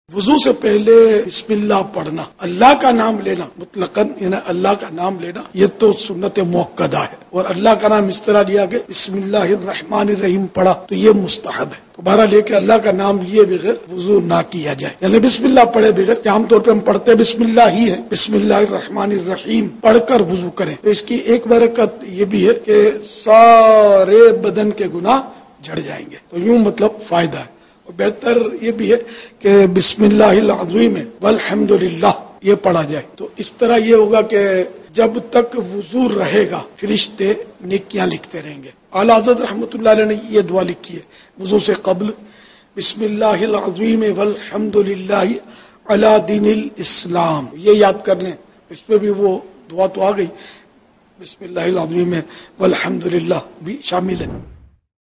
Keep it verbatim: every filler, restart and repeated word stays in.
वुजू से पहले बिस्मिल्लाह पढ़ना, अल्लाह का नाम लेना मुतलकन, यानी अल्लाह का नाम लेना, ये तो सुन्नत मुअक्कदा है। और अल्लाह का नाम इस तरह लिया कि बिस्मिल्लाहिर्रहमानिर्रहीम पढ़ा तो ये मुस्तहब है। दोबारा लेके अल्लाह का नाम लिए बगैर वुजू ना किया जाए, यानी बिस्मिल्लाह पढ़े बगैर, कि आमतौर पर हम पढ़ते बिस्मिल्लाह ही है, बिस्मिल्लाहिर्रहमानिर्रहीम पढ़कर वुजू करें तो इसकी एक बरकत ये भी है कि सारे बदन के गुनाह झड़ जाएंगे। तो यूं मतलब फायदा है। और बेहतर ये भी है कि बिस्मिल्लाहिल अज़ीम वल्हम्दुलिल्लाह ये पढ़ा जाए। तो इस तरह ये होगा कि जब तक वुजू रहेगा फरिश्ते नेकियां लिखते रहेंगे। आला हज़रत रहमतुल्लाह अलैह ने ये दुआ लिखी है वुजू से कब्ल, बिस्मिल्लाहिल अज़ीम वल्हम्दुलिल्लाह अला दीनिल इस्लाम। ये याद कर लें, इसमें भी वो दुआ तो आ गई, बिस्मिल्लाहिल अज़ीम वल्हम्दुलिल्लाह भी शामिल है।